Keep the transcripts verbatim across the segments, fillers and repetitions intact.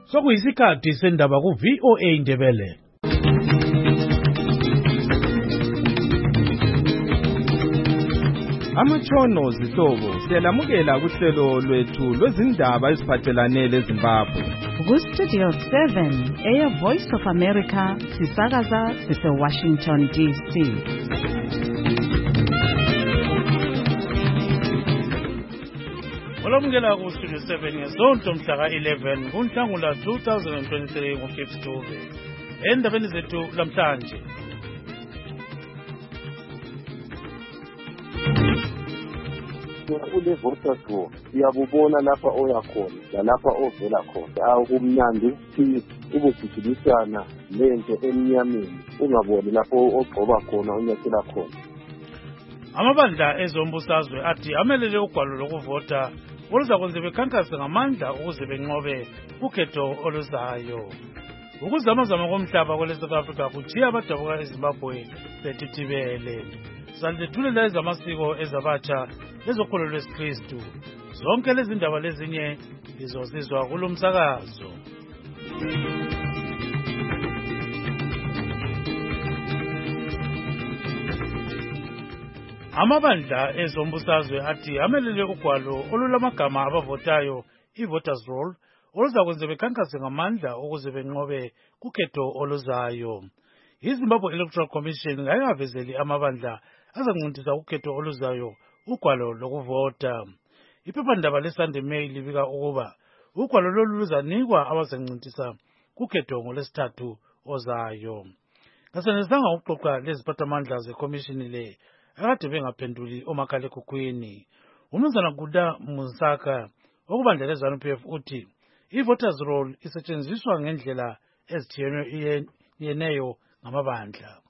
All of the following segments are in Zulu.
Sokuyisikhathi sendaba ku V O A Ndebele. Amatshono zihlobo siyalamukela kuhlelo lwethu lwezindaba eziphathelane leZimbabwe. Ku Studio seven, Air Voice of America, sisakaza sise Washington D C. Olomukela ku Studio seven ngesonto mhla ka eleven kuNhlangula two thousand twenty-three ngoFifth October. Endabeni zethu lamhlanje. Ule voters roll siyabubona lapha oya khona lalapha ovela khona akumnandi ukuthi ubugijilisana lento emnyameni ungaboni lapho ogcoba khona unyathela khona. Amabandla ezombusazwe athi amelele ugwalo lokuvota oluzakwenza bekhankase ngamandla ukuze benqobe ukhetho oluzayo. Ukuzamazama komhlaba kwele South Africa kujiya abadabuka eZimbabwe betithibele. Sandethulela ezamasiko ezabatsha lezokholo lwesikristu. Zonke lezi ndaba lezinye lizozizwa kulomsakazo. Amabandla ezombusazwe athi amelele ugwalo olulamagama abavotayo i-voters roll oluzakwenza bekhankase ngamandla ukuze benqobe kukhetho oluzayo. iZimbabwe Electoral Commission ngayavezeli amabandla azanqintisa ukhetho oluzayo ugwalo lokuvota. Iphephandaba leSunday Mail libika ukuba ugwalo lolu luzanikwa abazanqintisa kukhetho ngolesithathu ozayo. Kasenesanga ukuxoxa leziphathamandla zeCommission le akade bengaphenduli omakhalekhukhwini. Umnumzana Guda Musaka okubandla leZANU P F uthi i-voters roll isetshenziswa ngendlela ezithiyeneyo ngamabandla.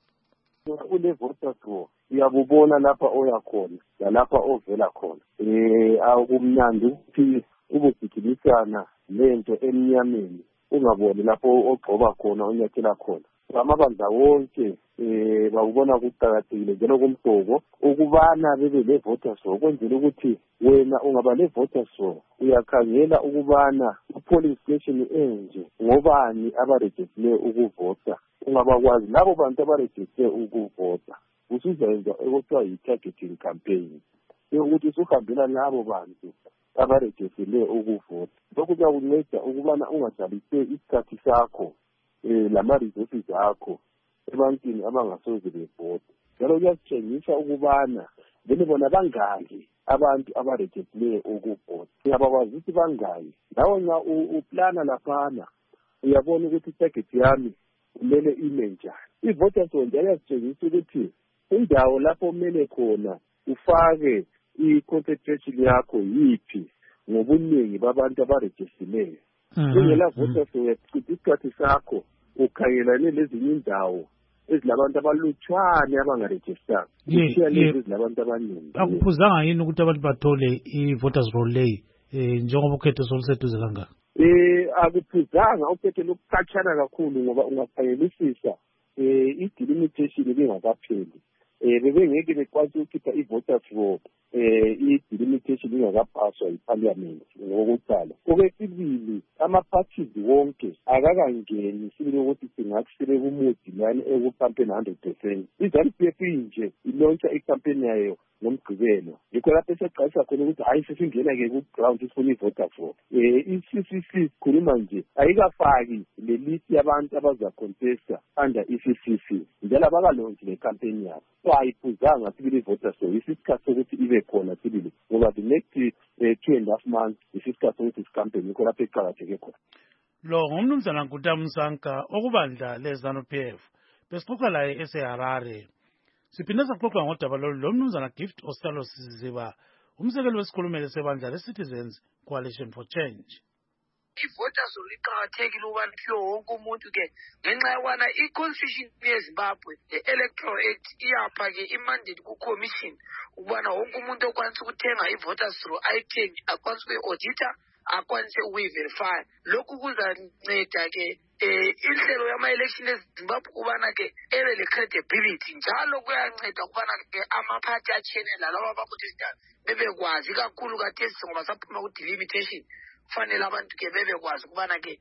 Ule voters roll siyabubona lapha oya khona lalapha ovela khona. Eh akumnandi ukuthi ubugijilisana lento emnyameni ungaboni lapho ogcoba khona unyathela khona. Amabandla wonke eh bakubona kuqhakathekile njalo kumhlobo ukubana bebe le voters roll kwenzela ukuthi wena ungaba le voters roll uyakhangela ukubana polling station enje ngobani abaregister ukuvota. Ungabakwazi labo bantu abaregister ukuvota usuzenza ekuthiwa yi-targeting campaign yokuthi usuhambela labo bantu abaregister ukuvota. Lokhu kuyakunceda ukubana ungadlalise isikhathi sakho eh lama resources akho ebantwini abangasoze bevota. Njalo kuyasitshengisa ukubana bene bona bangaki abantu abaregister ukuvota. Uyabakwazi ukuthi bangaki lawo nxa uplana laphana uyabona ukuthi target yami kumele ime njani. I-voters roll njalo yasitshengisa ukuthi indawo lapho kumele khona ufake i-concentration yakho yiphi ngobuningi babantu abaregistileyo. Ungela voters roll uyachitha isikhathi sakho ukhangelane lezinye indawo ezilabantu abalutshwane abangaregister. Kushiya lezi ezilabantu abaningi. Akuphuzanga yini ukuthi abantu bathole i-voters roll leyi njengoba ukhetho soluseduze kangaka? Eh akuphuzanga ukhetho lokukhatshana kakhulu ngoba ungakhangelisisa eh i-delimitation ibingakapheli. Eh bebengeke bekwazi ukukhipha i-voters roll eh i-delimitation ingakaphaswa yi-parliament ngokuqala. Okwesibili ama-parties wonke akakangeni sibili ukuthi singathi sibe kumudi lana ekucampaign one hundred percent. iZANU P F nje ilontsha i-campaign yayo ngomgqibelo. Yikho lapho eseqalisa khona ukuthi hayi sesingena ke ku-ground sifuna i-voters roll. Eh i-C C C khuluma nje ayikafaki le list yabantu abazacontesta under i-C C C. Njalo abakalontsha le campaign yabo. So ayiphuzanga sibili i-voters roll. Isikhathi sokuthi ibe khona sibili ngoba the next uh, two and a half months isikhathi sokuthi isicampaign yikho lapho eqhakatheke khona. Lo ngumnumzana Guda Musaka okubandla leZANU P F. Besixoxa laye eseHarare. Siphinde saxoxa ngodaba lolu lomnumzana Gift Ostalo Siziba, umsekeli wesikhulumeli sebandla le-Citizens Coalition for Change. I-voters roll iqakathekile ukubana kuyo wonke umuntu ke ngenxa yokubana i-constitution yeZimbabwe the-electoral act iyapha-ke imandate ku-commission ukubana wonke umuntu okwanisa ukuthenga i-voters roll ayithenge akwanisa ukuyi-audita akwanise ukuyi-verify. Lokhu kuzanceda-ke um inhlelo yama-election eZimbabwe ukubana-ke ebe le-credibility njalo kuyanceda ukubana-ke amaphathi atshiyene lalabo abakuthestayo bebekwazi kakhulu kathesi ngoba saphuma ku-delimitation. Kufanele abantu ke bebekwazi ukubana ke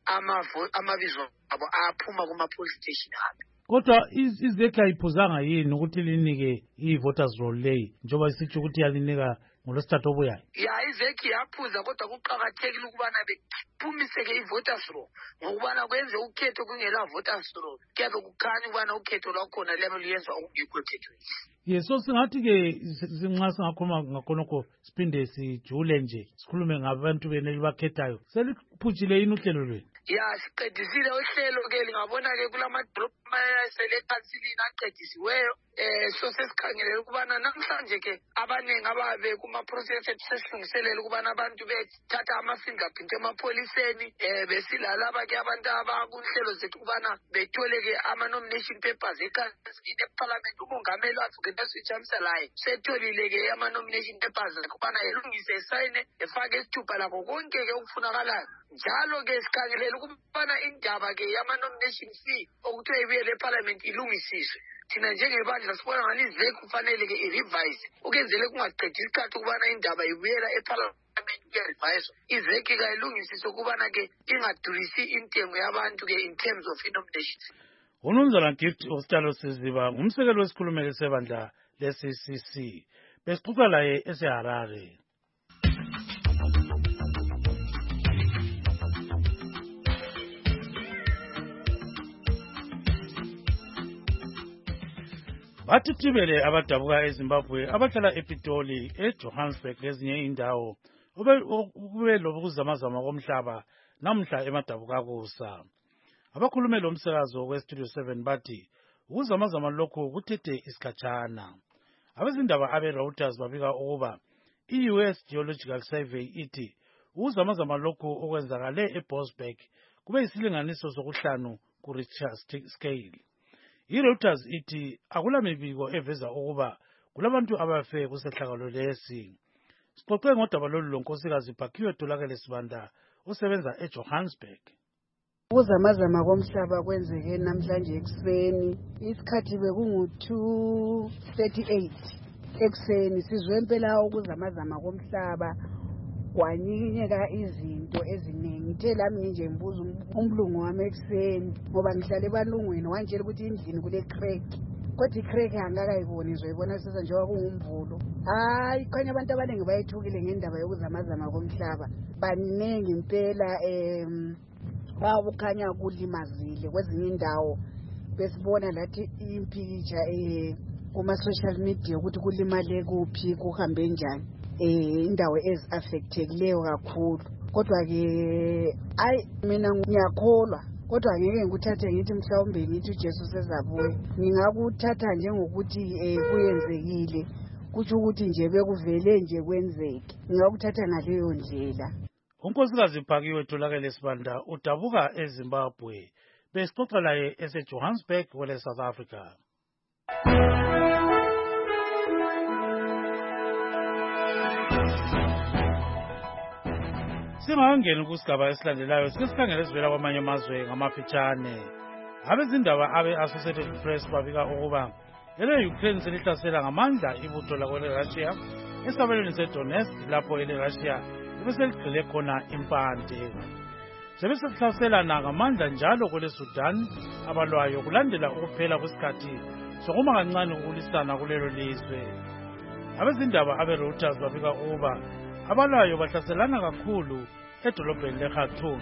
amabizo abo aphuma kuma-police station ami. Kodwa izeki ayiphuzanga yini ukuthi linike i-voters roll leyi njengoba isitsho ukuthi yalinika ngolwesithathu obuyayo? Ya izeki yaphuza kodwa kuqakathekile ukubana bephumise-ke i-voters roll ngokubana kwenze ukhetho kungela voters roll kuyabe kukhanya ukubana ukhetho lwakhona liyabe luyenzwa okungekho ethethweni. Ye so singathi-ke nxa singakhuluma ngakhonokho siphinde sijule nje sikhulume ngabantu bene libakhethayo seliphutshile yini uhlelo lwenu? Ya siqedisile uhlelo-ke lingabona-ke kulamadolobho aselekhansilini aqedisiweyo um so sesikhangelela ukubana namhlanje-ke abaningi ababe kuma-process ethu sesilungiselela ukubana abantu bethatha ama-fingerprint emapholiseni um besilalaba-ke abantu abakunhlelo zethu ukubana bethole-ke ama-nomination papers ekhansilini ephalamenti. Umongameli wathu ngenasitshamisa laye setholile-ke ama-nomination papers ukubana elungise esayine efake isithupha lakho konke-ke okufunakalayo. Njalo-ke sikhangelela ukubana indaba-ke yama-nomination fee okuthiwa ibuyele ephalamenti ilungisiswe. Thina njengebandla sibona ngani izeki kufanele-ke i-revise ukenzele kungaqedi isikhathi ukubana indaba ibuyela ephalamenti kuya-reviswa. Izeki kayilungisiswe ukubana-ke ingadurisi intengo yabantu-ke in terms of i-nomination. UMnumzana Gift Ostalo Siziba ngumsekeli wesikhulumeli sebandla le-C C C. Besixoxa laye eseHarare. Bathi Tibele abadabuka eZimbabwe abahlala ePitoli, eJohannesburg lezinye indawo kube lokuzamazama komhlaba namhla emadabuka kusa. Abakhulume lo msakazo weStudio seven bathi ukuzamazama lokho kuthethe isikhatshana. Abezindaba abe-Reuters babika ukuba i-U S Geological Survey ithi ukuzamazama lokho okwenzakale eBoksburg kube isilinganiso sokuhlanu ku-Richter scale. I-Reuters ithi akulamibiko eveza ukuba kulabantu abafe kusehlakalo lesi. Sixoxe ngodaba lolu lonkosikazi Bhakiwe Tolakele Sibanda osebenza eJohannesburg. Ukuzamazama komhlaba kwenzeke namhlanje ekuseni isikhathi bekungu two thirty-eight ekuseni sizwe impela ukuzamazama komhlaba kwanyikeka izinto eziningi. Ngithe lami nginje ngibuza umlungu wami ekuseni ngoba ngihlale ebalungwini wanjela ukuthi endlini kule crack kodwa i-crack angakayiboni zoyibona sisa njengoba kungumvulo. Hayi khanya abantu abaningi bayithukile ngendaba yokuzamazama komhlaba baningi impela um babukhanya kulimazile kwezinye indawo besibona lathi impicture eh kuma-social media ukuthi kulimale kuphi kuhambe njani eh indawo ezi-affectekileyo kakhulu. Kodwa-ke ayi mina ngiyakholwa kodwa ngeke ngikuthathe ngithi mhlawumbe ngithi uJesu sezabuya. Ngingakuthatha njengokuthi um kuyenzekile kutsho ukuthi nje bekuvele nje kwenzeke. Ngingakuthatha ngaleyo ndlela. Unkosikazi Bhakiwe Tolakele Sibanda udabuka eZimbabwe. Besixoxa laye eseJohannesburg kwele South Africa. Singangena kusigaba esilandelayo sesikhangele esivela kwamanye amazwe ngamafitshane. Abezindaba abe-Associated Press babika ukuba ele-Ukraine selihlasela ngamandla ibutho lakwele-Russia esabelweni seDonetsk lapho ele-Russia beseligxile khona impande. Sebesesihlaselana ngamandla njalo kwele-Sudan abalwayo kulandela ukuphela kwesikhathi sokuma kancane ukulisana kulelo lizwe. Abezindaba abe-Reuters babika ukuba abalwayo bahlaselana kakhulu edolobheni leKhartoum.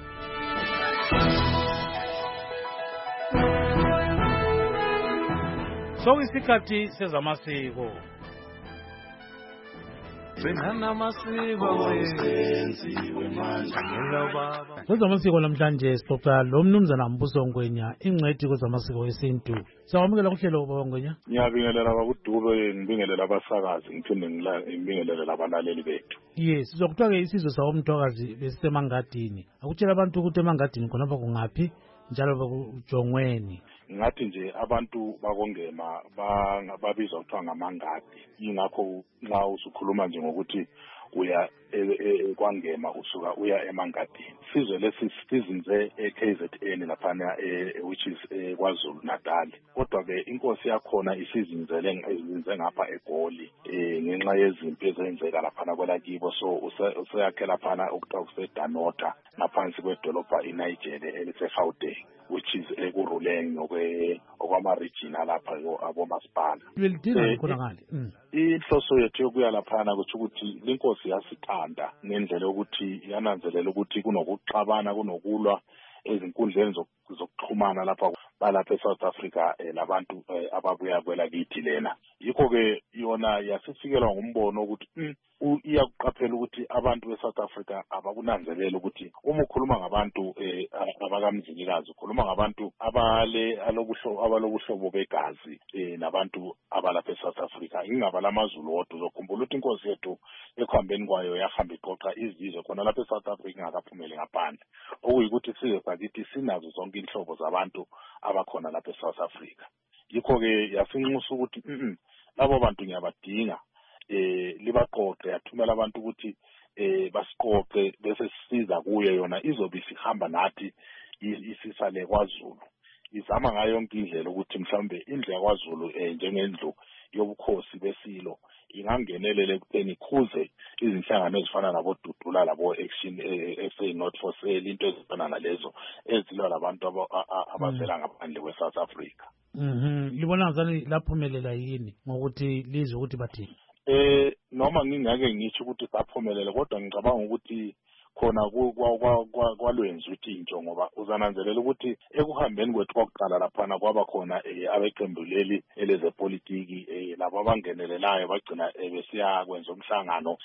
So isikhathi sezamasiko. Kwezamasiko namhlanje sixoxa lo mnumzana Mbuso Ngwenya ingcwethi kwezamasiko esintu. Sawamukela kuhlelo Baba Ngwenya. Ngiyabingelela bakudube ngibingelela abasakazi ngiphinde ngibingelele labalaleli bethu. Yes, sizokuthiwa ke isizwe sawo Mthwakazi besisemangadini. Akutshela abantu ukuthi emangadini khonapha kungaphi njalo bekujongweni. Ngathi nje abantu bakongema babizwa kuthiwa ngamangadi. Ingakho nxa usukhuluma nje ngokuthi uya kwangema usuka uya emangadini. Sizwe lesi sizinze e-K Z N laphana which is KwaZulu Natal. Kodwa ke inkosi yakhona isizinzele izinze ngapha eGoli ngenxa yezimpi ezenzeka laphana kwelakibo, so useyakhe laphana okuthiwa kuseDanota ngaphansi kwedolobha iNigeria eliseGauteng, which is ekuruleng okwama-regional lapha abomasipala. Welidinga khona ngale. Inhloso yethu yokuya laphana kuthi ukuthi lenkosi yasithanda ngendlela yokuthi yananzelela ukuthi kunokuxabana kunokulwa ezinkundleni zokuxhumana lapha balapha eSouth Africa labantu ababuya kwelakithi lena. Yikho ke yona yasifikelwa ngumbono ukuthi iyakuqaphela ukuthi abantu beSouth Africa abakunanzelela ukuthi uma ukhuluma ngabantu abakamzilikazi ukhuluma ngabantu abale alobuhlobo abalobuhlobo begazi nabantu abalapha eSouth Africa, ingaba lamaZulu wodwa. Uzokhumbula ukuthi inkosi yethu ekuhambeni kwayo yahamba iqoqa izizwe khona lapha eSouth Africa ingakaphumeli ngaphandle, okuyikuthi size sakithi sinazo zonke inhlobo zabantu abakhona lapha eSouth Africa. Yikho ke yasinxusa ukuthi labo bantu ngiyabadinga, eh libaqoqe, yathumela abantu ukuthi eh basiqoqe bese sisiza kuyo, yona izobe sihamba nathi isisale kwaZulu. Izama ngayo yonke indlela ukuthi mhlambe indlu yakwaZulu njengendlu yobukhosi besilo ingangenelele ekutheni ikhuze izinhlangano ezifana nabo Dudula labo Action S A Not for Sale, into ezifana nalezo ezilwa labantu abavela ngaphandle kweSouth Africa. Mhm, libona ngani laphumelela yini ngokuthi lizwe ukuthi bathini? Eh noma ngingake ngisho ukuthi saphumelela, kodwa ngicabanga ukuthi khona kwalwenza ukuthi into ngoba uzananzelela ukuthi ekuhambeni kwethu kokuqala laphana kwaba khona abeqembuleli elezepolitiki labo abangenelelayo bagcina besiya kwenza umhlangano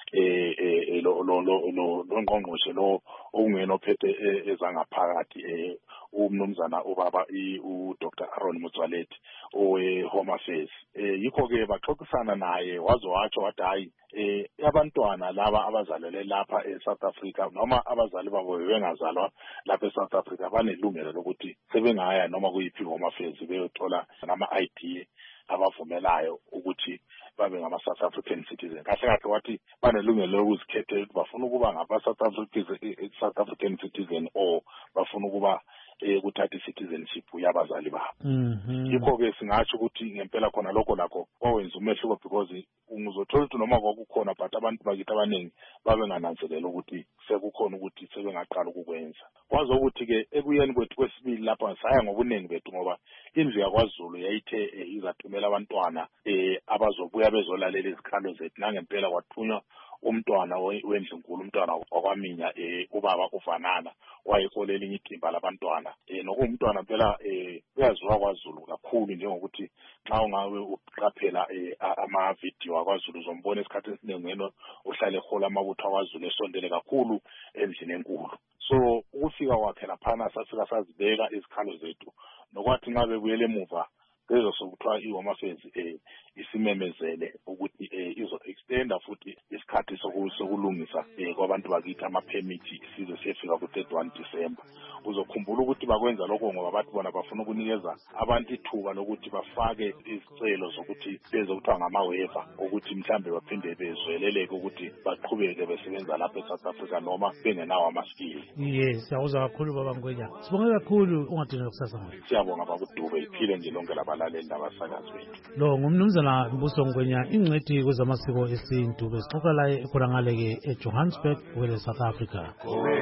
eh lo lo lo ngqongqoshe lo ongena ophethe ezangaphakathi umnumzana ubaba u Doctor Aaron Motsoaledi owe Home Affairs. Yikho ke baxoxisana naye wazo watsho wathi hayi eh abantwana laba abazalele lapha eSouth Africa noma abazali babo bengazalwa lapha eSouth Africa banelungelo lokuthi sebengaya noma kuyiphi Home Affairs beyothola nama I D abavumelayo ukuthi babe ngama South African citizen. Kahle kahle wathi banelungelo lokuzikhethela ukuthi bafuna ukuba ngaba South African South African citizen or bafuna ukuba ukuthatha i-citizenship yabazali babo. Yikho ke singatsho ukuthi ngempela khona lokho lakho kwawenza umehluko, because ungizothola ukuthi noma kwakukhona but abantu bakithi abaningi babengananzelela ukuthi sekukhona ukuthi sebengaqala ukukwenza. Kwazi ukuthi ke ekuyeni kwethu kwesibili lapha saya ngobuningi bethu ngoba indlu yakwaZulu yayithe izathumela abantwana abazobuya bezolalela izikhalo zethu, nangempela kwathunywa umntwana wendlunkulu, umntwana okwaminya ubaba ufanana wayeholela inyithimba labantwana nokumntwana phela uyaziwa kwaZulu kakhulu, njengokuthi xa ungawe uqaphela ama video akwaZulu uzombona esikhathi esiningi ngeno uhlale ehola amabutho akwaZulu esondele kakhulu endlini enkulu. So ukufika kwakhe laphana sasika sazibeka izikhalo zethu, nokwathi nxa bebuyele emuva lezo sokuthiwa iHome Affairs isimemezele ukuthi izo extenda futhi isikhathi sokulungisa kwabantu bakithi ama-permit size siyefika ku-thirty-one December. Uzokhumbula ukuthi bakwenza lokho ngoba bathi bona bafuna ukunikeza abantu ithuba lokuthi bafake izicelo zokuthi bezokuthiwa ngama-waiver ukuthi mhlambe baphinde bezweleleke ukuthi baqhubeke besebenza lapha eSouth Africa noma bengenawo ama-skills. Yes, siyawuza kakhulu baba Ngwenya. Sibonge kakhulu ungadinga kusasa ngalo. Siyabonga baba Dube, iphile nje lonke labalaleli labasakazi bethu. Lo ngumnumzana Mbuso Ngwenya, ingcwethi kwezamasiko esintu, besixoxa la ekhona ngale ke eJohannesburg kwele South Africa.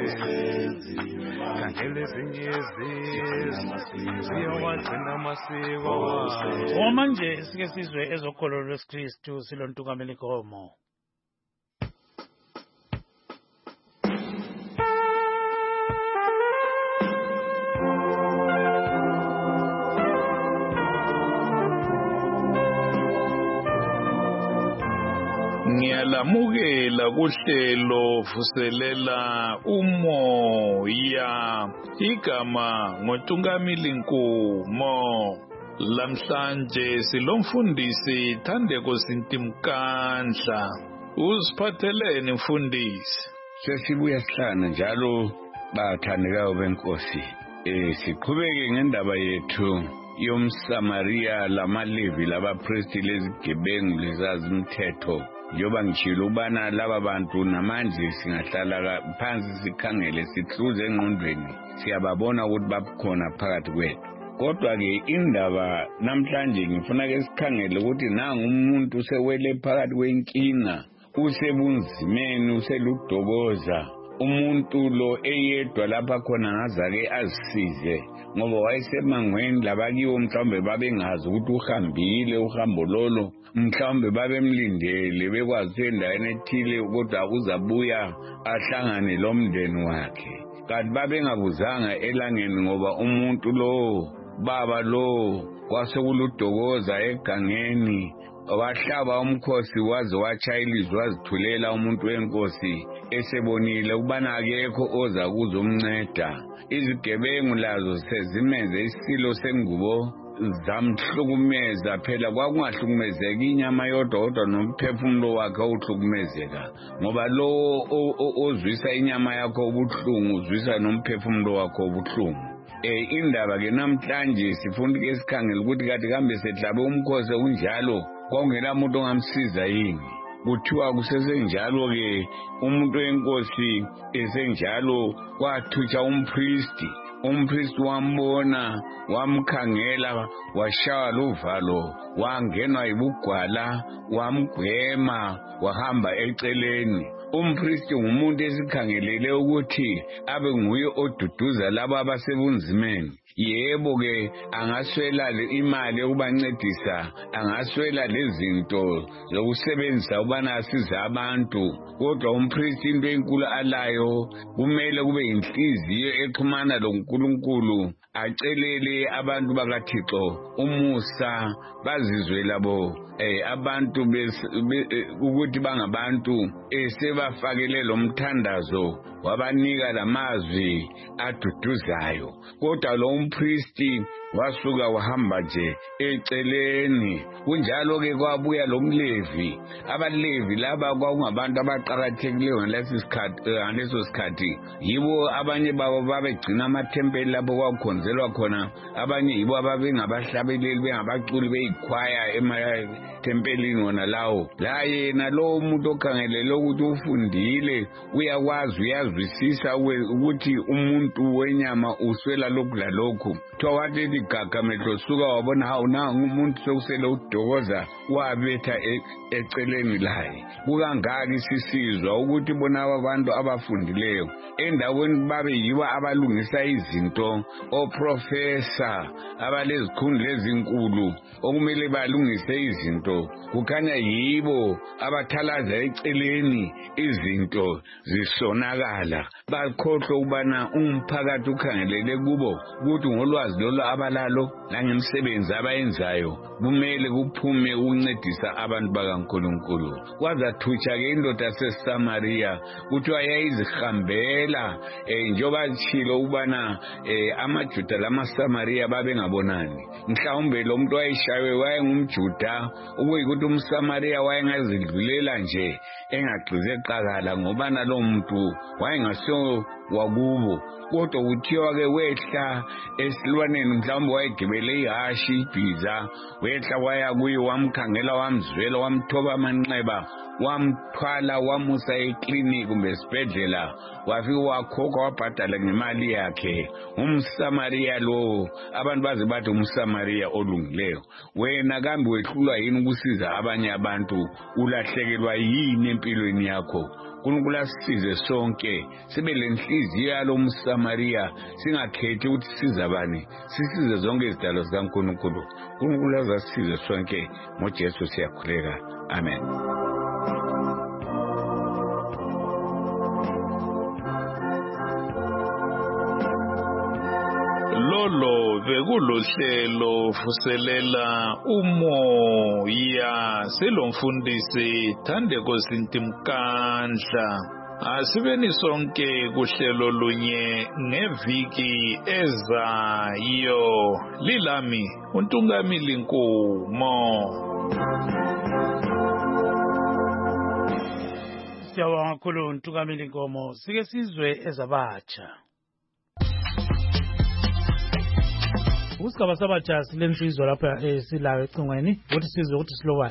Manje sike sizwe ezokholo lwesikristu silontukamela inkomo. Ngiyalamukela kuhlelo vuselela umoya, igama ngoTungamili Nkumo. Lamhlanje silomfundisi Thandeko Sintimkandla. Usiphatheleni mfundisi? Sesibuya sihlana njalo bathandekayo benkosi. Eh siqhubeke ngendaba yethu yomSamaria lamaLevi labapristi lezigebengu lezazi umthetho njoba ngishilo ubana laba bantu namanje singahlala phansi sikhangele sihluze engqondweni siyababona ukuthi babukhona phakathi kwethu. Kodwa ke indaba namhlanje ngifuna ke sikhangele ukuthi nanga umuntu sewele phakathi kwenkinga, usebunzimeni, useludokoza. Umuntu lo eyedwa lapha khona ngazake azisize ngoba wayesemangweni labakiwo mhlawumbe babengazi ukuthi uhambile uhambo lolo, mhlawumbe babemlindele bekwazi endaweni ethile kodwa uzabuya ahlangane lomndeni wakhe, kanti babengabuzanga elangeni ngoba umuntu lo baba lo kwasekuludokoza egangeni, wahlaba umkhosi waze wachayilizwa wazithulela umuntu wenkosi esebonile ukubana akekho oza kuzomnceda. Izigebengu lazo sezimenze isilo sengubo zamhlukumeza, phela kwakungahlukumezeki inyama yodwa kodwa nomphefumulo wakhe uhlukumezeka ngoba lo ozwisa inyama yakho ubuhlungu uzwisa nomphefumulo wakho ubuhlungu. Eh indaba ke namhlanje sifuna ke sikhangele ukuthi kade kambe sehlabe umkhosi unjalo kwangela umuntu ongamsiza yini. Kuthiwa kusesenjalo ke umuntu wenkosi esenjalo kwathutsha umpristi, umpristi wambona wamkhangela washaya luvalo wangenwa ibugwala wamgwema wahamba eceleni. Umpristi ngumuntu esikhangelele ukuthi abe nguye oduduza laba abasebunzimeni. Yebo ke angaswela imali ukubancedisa, angaswela lezinto zokusebenzisa ubana asiza abantu, kodwa umpristi into enkulu alayo kumele kube inhliziyo exhumana loNkulunkulu, acelele abantu bakaThixo umusa, bazizwe labo eh abantu ukuthi bangabantu esebafakele lo mthandazo wabanika lamazwi aduduzayo. Kodwa lo umpristi wasuka wahamba nje eceleni. Kunjalo ke kwabuya lo mlevi. Abalevi laba kwakungabantu abaqhakathekileyo ngaleso sikhathi, ngaleso sikhathi yibo abanye babo babegcina amathempeli lapho kwakukhonzelwa khona, abanye yibo ababengabahlabeleli bengabaculi beyikhwaya ematempelini wona lawo. La yena lo umuntu okhangelele ukuthi ufundile uyakwazi uyazwisisa ukuthi umuntu wenyama uswela lokhu lalokhu. Kuthiwa wathi gaga mehlo suka wabona hawu nangu umuntu sokusele udokoza wabetha eceleni laye. Kukangaki isisizwa ukuthi bona abantu abafundileyo endaweni babe yiba abalungisa izinto, oprofessor abalezikhundla ezinkulu okumele balungise izinto, kukhanya yibo abathalaza eceleni izinto zisonakala. Bakhohlwa ubana umphakathi ukhangelele kubo ukuthi ngolwazi lolo abalalo langemisebenzi abayenzayo kumele kuphume ukuncedisa abantu bakaNkulunkulu. Kwazathutsha ke indoda yaseSamaria kuthiwa yayizihambela eh njoba tshilo ubana eh amaJuda lamaSamaria babengabonani. Mhlawumbe lo muntu wayeshawe wayengumJuda ukuyikuthi umSamaria wayengazidlulela nje engagqize qakala ngoba nalo muntu wayengaso wakubo. Kodwa kuthiwa ke wehla esilwaneni, mhlawumbe wayegibele ihashi ibhiza, wehla waya kuye wamkhangela wamzwela wamthoba amanxeba wamthwala wamusa eklinika kumbe esibhedlela, wafika wakhokha wabhadala ngemali yakhe. UmSamaria lo abantu baze bathi umSamaria olungileyo. Wena kambe wehlulwa yini ukusiza abanye abantu? Ulahlekelwa yini empilweni yakho? uNkulunkulu asisize sonke sibe lenhliziyo yalo mSamaria, singakhethi ukuthi siza bani, sisize zonke izidalo zikaNkulunkulu. uNkulunkulu azasisize sonke ngoJesu siyakhuleka. Amen. Lolo bekulohlelo vuselela umoya selomfundisi Thandeko Sintimkandla. Asibeni sonke kuhlelo lunye ngeviki ezayo. Lilami uNtungamili Nkumo. Siyabonga kakhulu uNtungamili Nkomo. Sike sizwe ezabatsha. Usigaba sabatsha silensizwa lapha esilayo ecingweni ukuthi sizwe ukuthi silobani.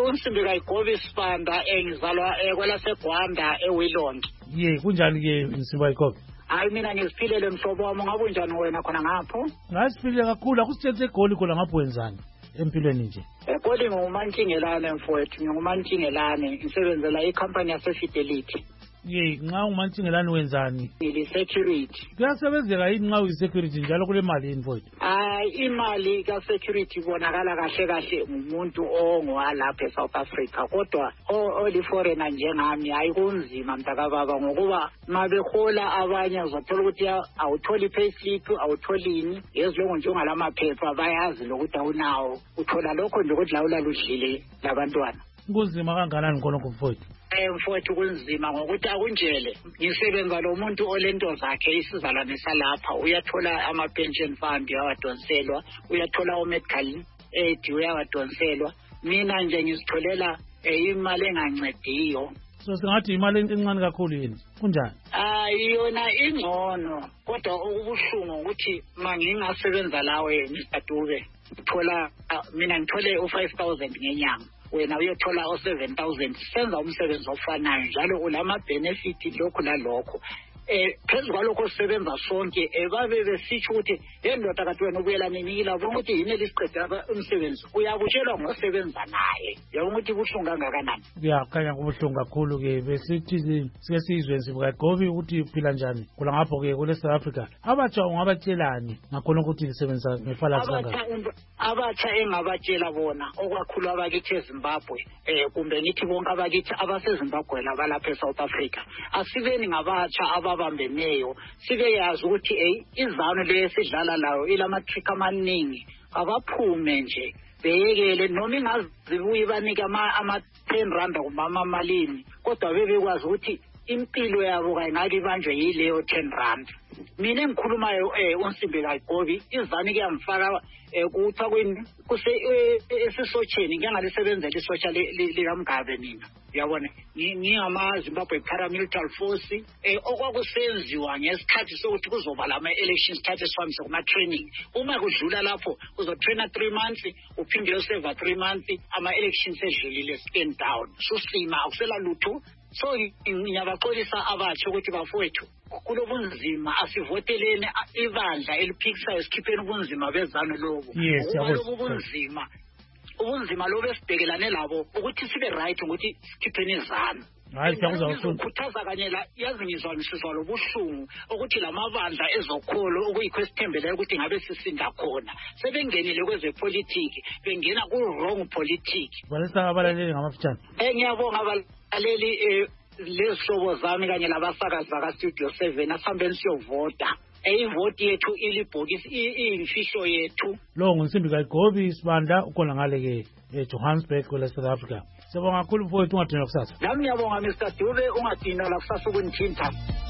unsimbi kayigobi Sibanda engizalwa kwelaseGwanda eWilonke. Ye kunjani ke insimbi kayigobi? Hayi mina ngiziphilele mhlobo wami ngabe unjani wena khona ngapho? Ngasiphile kakhulu akusithethe egoli khona ngapho wenzani empilweni nje? Egoli ngumantshingelane mfowethu ngumantshingelane ngisebenzela icompany yaseFidelity. Ye nxa umantshingelane wenzani? Ngili security. Kuyasebenzeka yini nxa uyisecurity njalo kule mali yini mfowethu? Hayi imali ka security bonakala kahle kahle umuntu ongowalapha eSouth Africa kodwa oli foreigner njengami hayi kunzima mntakababa ngokuba mabehola abanye uzothola ukuthi awutholi payslip awutholini yezilongo nje ungalamaphepha bayazi lokuthi awunawo uthola lokho nje ukuthi lawula ludlile labantwana. Kunzima kangakanani khonokho mfowethu? Eh mfowethu kunzima ngokuthi akunjele ngisebenza lo muntu olento zakhe isizalwane salapha uyathola ama pension fund yawadonselwa uyathola o medical aid uyawadonselwa mina nje ngizitholela imali engancediyo. So singathi imali encane kakhulu yini kunjani? Ah yona ingcono kodwa ukubuhlungu ukuthi mangingasebenza lawe Mister Dube uthola mina ngithole u five thousand ngenyanga wena uyothola o seven thousand senza umsebenzi ofanayo njalo ulama benefit lokho lalokho eh phezulu kwalokho sisebenza sonke ebabe besitsho ukuthi endoda kathi wena ubuyela nini yilabo ukuthi yini lesiqeda umsebenzi uyakutshelwa ngosebenza naye yabona ukuthi kuhlungu kangakanani. Kuyakhanya kubuhlungu kakhulu ke besithi sike sizwe sibukaGobi ukuthi uphila njani kula ngapho ke kule South Africa abatsha ungabatshelani ngakhona ukuthi lisebenza ngefalazi kangaka? Abatsha engabatshela bona okwakhulu abakithi eZimbabwe eh kumbe ngithi bonke abakithi abaseZimbabwe labalapha eSouth Africa asibeni ngabatsha ababambeneyo sibe yazi ukuthi hey izano lesidlala layo ilamatrick amaningi abaphume nje beyekele noma ingazibuyi banika ama ten rand kumama malini kodwa bebekwazi ukuthi impilo yabo kayingaki banjwe yileyo ten rand. Mina engikhulumayo eh unsimbi kayigobi izani kuyangifaka kuthiwa kwini kuse esisocheni ngiyangalisebenzela isocha likaMgabe mina uyabona ngingama Zimbabwe paramilitary force eh okwakusenziwa ngesikhathi sokuthi kuzoba lama elections isikhathi swami kuma training uma kudlula lapho uzotraina three months uphinde userve three months ama elections edlulile stand down susima akusela lutho. So ngiyabaxolisa abatsha ukuthi bafowethu kulobunzima asivoteleni ibandla eliphikisayo sikhipheni ubunzima bezano lobo ngoba ubunzima ubunzima lobo esibhekelane labo ukuthi sibe right ukuthi sikhipheni izano. Hayi siyakuzwa ukukhuthaza kanye la yazi ngizwanisizwa lobuhlungu ukuthi lamabandla ezokholo okuyikwesithembele ukuthi ngabe sisinda khona sebengenile kwezepolitiki bengena ku wrong politics. Balisa abalaleli ngamafutshane. Eh ngiyabonga abalali lezihlobo zami kanye labasakazi baka Studio seven asihambeni siyovota. Eyivoti yethu ilibhokisi iyimfihlo yethu. Lo nginsimbi kayigobi Sibanda ukhona ngale ke eJohannesburg kule South Africa. Sibonga kakhulu mfowethu ungadina kusasa. Nami ngiyabonga Mister Dube ungadina la kusasa ukunithinta.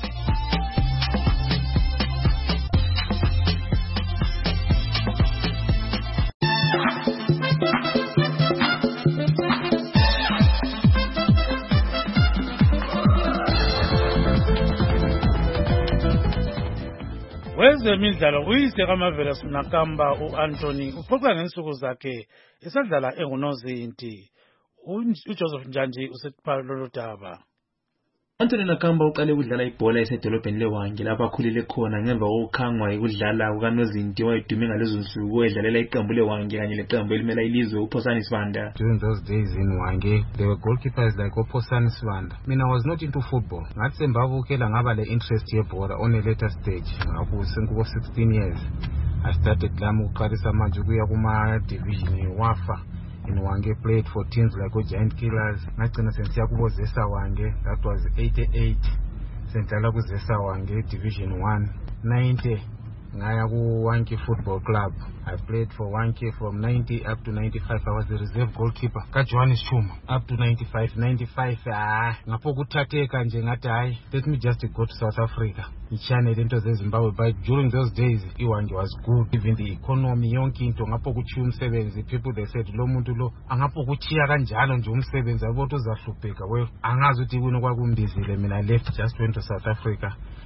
Wezemidlalo uyise kaMavela Nakamba uAnthony uphoqa ngensuku zakhe esadlala engunozinti. uJoseph Njanji usephala lolu daba. Anthony Nakamba uqale ukudlala ibhola esedolobheni leWange lapho akhulile khona ngemva kokukhangwa ukudlala kukaNozinti owayedume ngalezo nsuku edlalela iqembu leWange kanye leqembu elimela ilizwe uPhosani Sibanda. During those days in Wange there were goalkeepers like uPhosani Sibanda. Mina was not into football. Ngathi sembavukela ngaba le interest yebhola on a later stage. Ngakho senkubo sixteen years I started lami ukuqalisa manje kuya kuma division wafa. In Wange played for teams like Giant Killers. Ngagcina sensiya kubo Zesa Wange. That was eighty-eight. Sentala ku Zesa Wange Division one. ninety ngaya ku Wanke Football Club. I played for Wanke from ninety up to ninety-five. I was the reserve goalkeeper ka Johannes Chuma up to ninety-five. ninety-five ah ngapho kuthatheka nje ngathi hayi let me just go to South Africa. Ichannel into zeZimbabwe, but during those days iWange was good. Even the economy yonke into ngapho kuthi umsebenzi, people they said lo muntu lo angapho kuchiya kanjalo nje umsebenzi abo uzahlupheka. Well angazi ukuthi kuno kwakumbizile mina left just went to South Africa.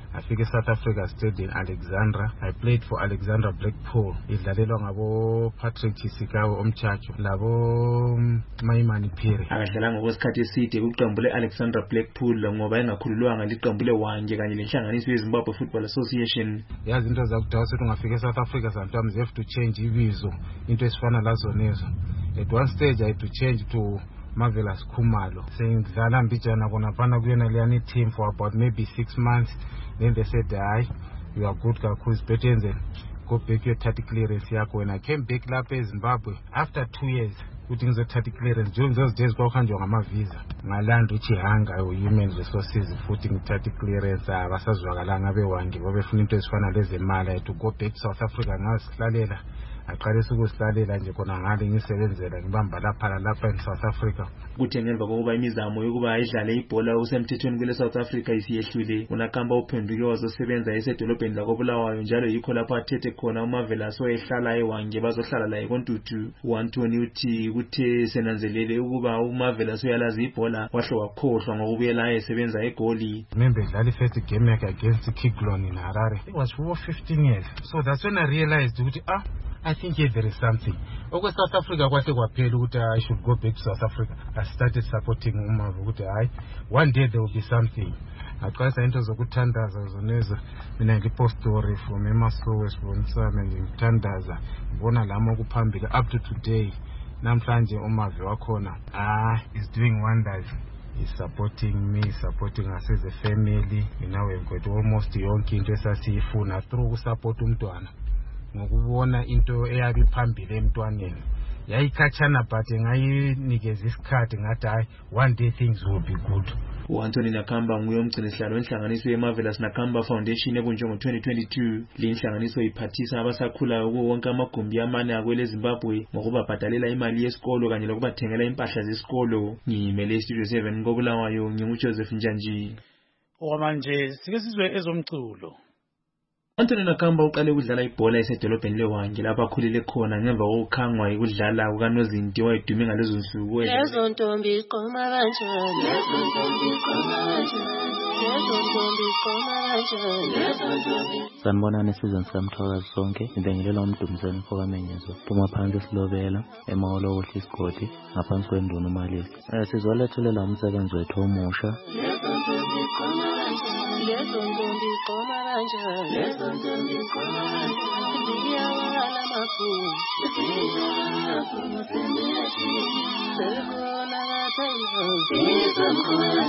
afike eSouth Africa stayed in Alexandra. I played for Alexandra Blackpool idlalelwa ngabo Patrick Chisikawe omchacho labo Maimani Phiri. Akadlala ngokwesikhathi eside kwiqembu le-Alexandra Blackpool ngoba engakhululwanga liqembu leWange kanye lenhlanganiso yeZimbabwe Football Association. Yazi into zakudala ukuthi ungafika eSouth Africa sometimes you have to change ibizo into esifana lazo nezo. At one stage I had to change to Marvelous Khumalo. Saying Zala Mbijana Bonapana Guyana team for about maybe six months. Then they said, "Aye, you are good Kaku's better than go back your thirty clearance." When I came back to Zimbabwe after two years, putting the thirty clearance during those days, go on my visa. My land which hanga or human resources footing thirty clearance. Abasazwagalanga bewangi babefuninto esifana lezemali to go back to South Africa ngasihlalela. Aqalisa ukuhlalela nje khona ngale ngisebenzela ngibamba lapha lapha in South Africa. Kuthe ngemva kokuba imizamo yokuba idlale ibhola usemthethweni kule South Africa isiyehlule, uNakamba uphenduke wazosebenza esedolobheni lakoBulawayo njalo yikho lapho athethe khona uMarvelous oyehlala eWange bazohlala la eKontuthu. uAntoni uthi kuthe senanzelele ukuba uMarvelous uyalazi ibhola wahle wakhohlwa ngokubuyela esebenza eGoli. Remember dlala first game yakhe against Kiglon in Harare. It was for fifteen years. So that's when I realized ukuthi ah I think here there is something. Okay, South Africa kwase kwaphela ukuthi I should go back to South Africa. I started supporting uMavu ukuthi hayi one day there will be something. Aqalisa into zokuthandaza zonezo mina ngipostori from eMasowe sibonisa ngithandaza ngibona lama kuphambili up to today. Namhlanje uMavu wakhona ah is doing wonders. He's supporting me, supporting us as a family. Now we've got almost yonke into esasiyifuna through support umntwana. Ngokubona into eyabi phambili emntwaneni yayikhatshana but ngayinikeza isikhathi ngathi hayi one day things will be good. uAntoni Nakamba nguye umgcinisihlalo wenhlanganiso yeMarvelous Nakamba Foundation ebunjwe ngo twenty twenty-two. Le nhlanganiso iphathisa abasakhulayo kuwo wonke amagumbi amane akwele Zimbabwe ngokubabhadalela imali yesikolo kanye lokubathengela impahla zesikolo. Ngiyimele Studio seven koBulawayo nginguJoseph Njanji. Okwamanje sike sizwe ezomculo. uAntoni Nakamba uqale ukudlala ibhola esedolobheni leWange lapho akhulile khona ngemva kokukhangwa ukudlala kukaNozinti owayedume ngalezo nsuku. Lezo ntombi qoma kanjani, lezo ntombi qoma kanjani, lezo ntombi qoma kanjani, lezo ntombi. Sanibonani season samthokazi sonke ngibingelela uMdumzane Mfokamenyezo phuma phansi esilobela emaholo okuhle isigodi ngaphansi kwenduna uMalisi. Eh sizolethulela umsebenzi wethu omusha. Lezo ntombi qoma kanjani, lezo ntombi qoma kanjani, lezo ntombi qoma kanjani. Ngiyawala makhulu, ngiyawala makhulu. Selkhona ngathayila, selkhona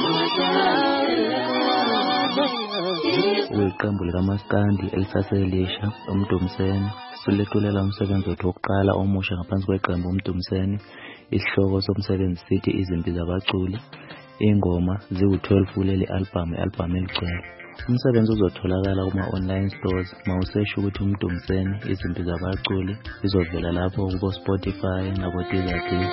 ngathayila. Weqembu likaMaskandi elisaselisha uMdumzane silethulela umsebenzi wethu wokuqala omusha ngaphansi kweqembu uMdumzane. Isihloko somsebenzi sithi izimpi zabaculi. Ingoma ziwu-twelve kuleli album album eligcwele. Umsebenzi uzotholakala kuma online stores mawusesha ukuthi uMdumzane izimpi zabaculi izovela lapho kubo Spotify nabo Deezer.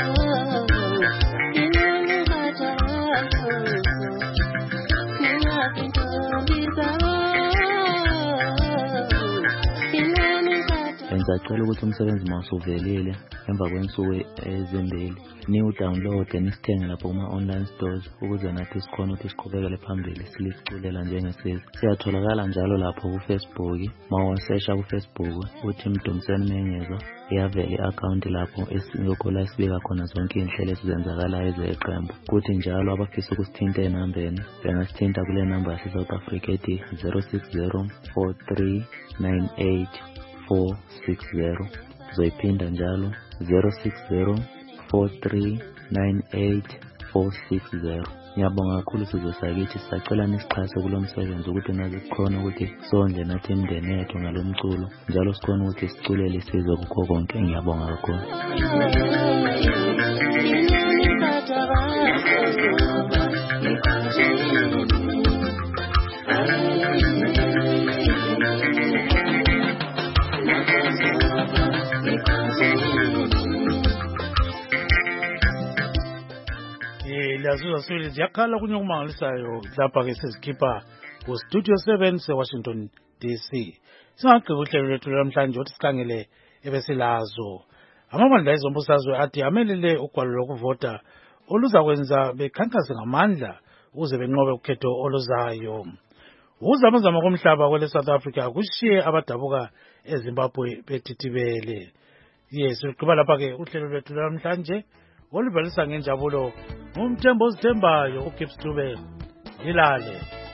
Ngicela ukuthi umsebenzi mawusuvelile emva kwensuku ezimbili ni download nisithenge lapho kuma online stores ukuze nathi sikhona ukuthi siqhubekele phambili siliculela njengesizwe. Siyatholakala njalo lapho ku Facebook mawasesha ku Facebook uthi Mdumzane Menyezo iyavela i-account lapho esiyokhola sibeka khona zonke inhlelo ezenzakalayo ezeqembu. Kuthi njalo abafisa ukusithinta enambeni bengasithinta kule number yase South Africa ethi zero six zero four three nine eight four six zero. Zoyiphinda njalo zero six zero four three nine eight four six zero. Ngiyabonga kakhulu sizwe sakithi sisacela nisixhase kulo msebenzi ukuthi nazi kukhona ukuthi sonke nathi imndeni yethu ngalomculo njalo sikhona ukuthi siculele isizwe kukho konke. Ngiyabonga kakhulu. Lazuza swile ziyakhala kunye kumangalisayo lapha ke sezikhipha ku Studio seven seWashington D C. Singaqhubeka uhlelo lwethu namhlanje uthi sikhangele ebesilazo. Amabandla ezombusazwe athi amelele ugwalo lokuvota oluza kwenza bekhankase ngamandla ukuze benqobe ukhetho oluzayo. Ukuzamazama komhlaba kwele South Africa kushiye abadabuka eZimbabwe betithibele. Yes, uqhuba lapha ke uhlelo lwethu namhlanje olubalisa ngenjabulo. Umthembo ozithembayo uGibbs Dube. Ilale.